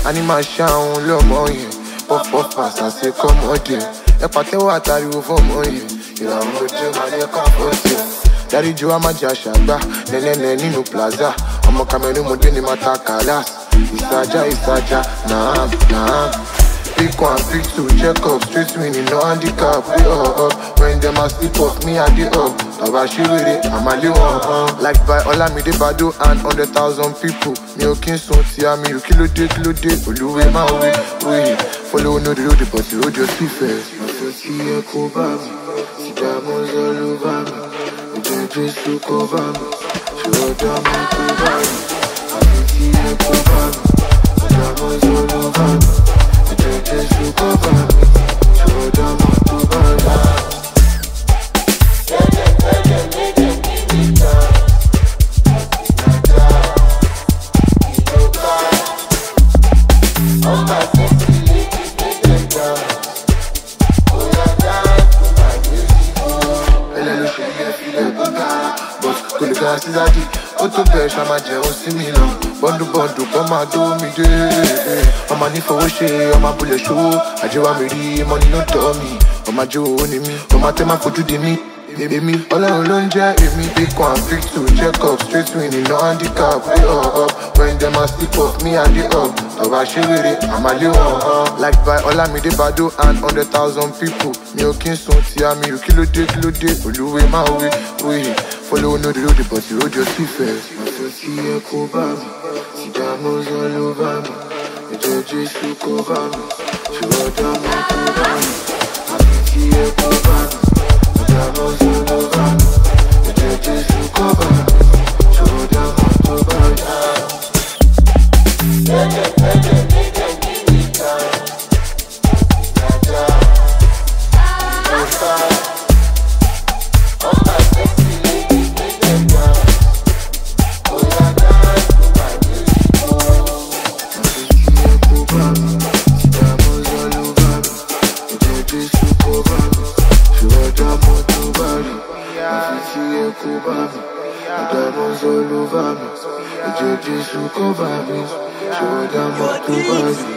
Animal ṣàwọn lọ́mọ yẹn. Pop pass àṣẹ kọ́mọdé. Ẹ pàtẹ́wọ́ àtàríwò fọ́mọ yẹn. Ìràwọ̀ ojú máa ní kọ́ńpọ̀tì. Daddy Joe Amaja Shagba, Nene Nino Plaza. I'm a Cameroon Modeni Matakalas. Isaja, nah. Pick one, pick two, check up, straight winning, no handicap. We all up, when them a sleep off, me at the up. Tabashi with it, I'm a little like by Olamide Bado and 100,000 people. Me okin son tia me, you kilo day, Oluwe my way. Follow no the road, but the road just see first. I feel see a cover me, see diamonds all over me. Just cover me, show them how to buy me. I can see you cover me, diamonds all over me. Just cover me, show them how to buy me. Auto bẹ́ẹ̀ ṣá máa jẹun sí mi lọ. Bọ́ndù kọ́ máa dó mi dé. Ọmọ nífọwọ́ ṣe ọmọ abúlé ṣòwò. Àjẹwà mi rí money no tọ́ mi. Ọmọ àjò owó ni mí. Ọmọ tẹ́ máa fojú di mí. Èmi Ọlọ́run ló ń jẹ́ èmi. Pick one, pick two, check up, straight winning, no handicap. We all up, when them a sleep off, me at the up. Tọ́ba ṣe wéré, àmà lé wọn. Like by Olamide Bado and 100,000 people. Mi ò kí ń sun ti àmì ò kí ló dé. Olúwe máa wé. Follow no the road, but the road just see first. I feel see a cover me, see diamonds all over me. The judges who cover me, show them how to buy me. I feel see a cover me, see diamonds all over me. The judges who cover me, show them how to buy me. Diamonds all over me, the judges who cover me, show them how to buy me.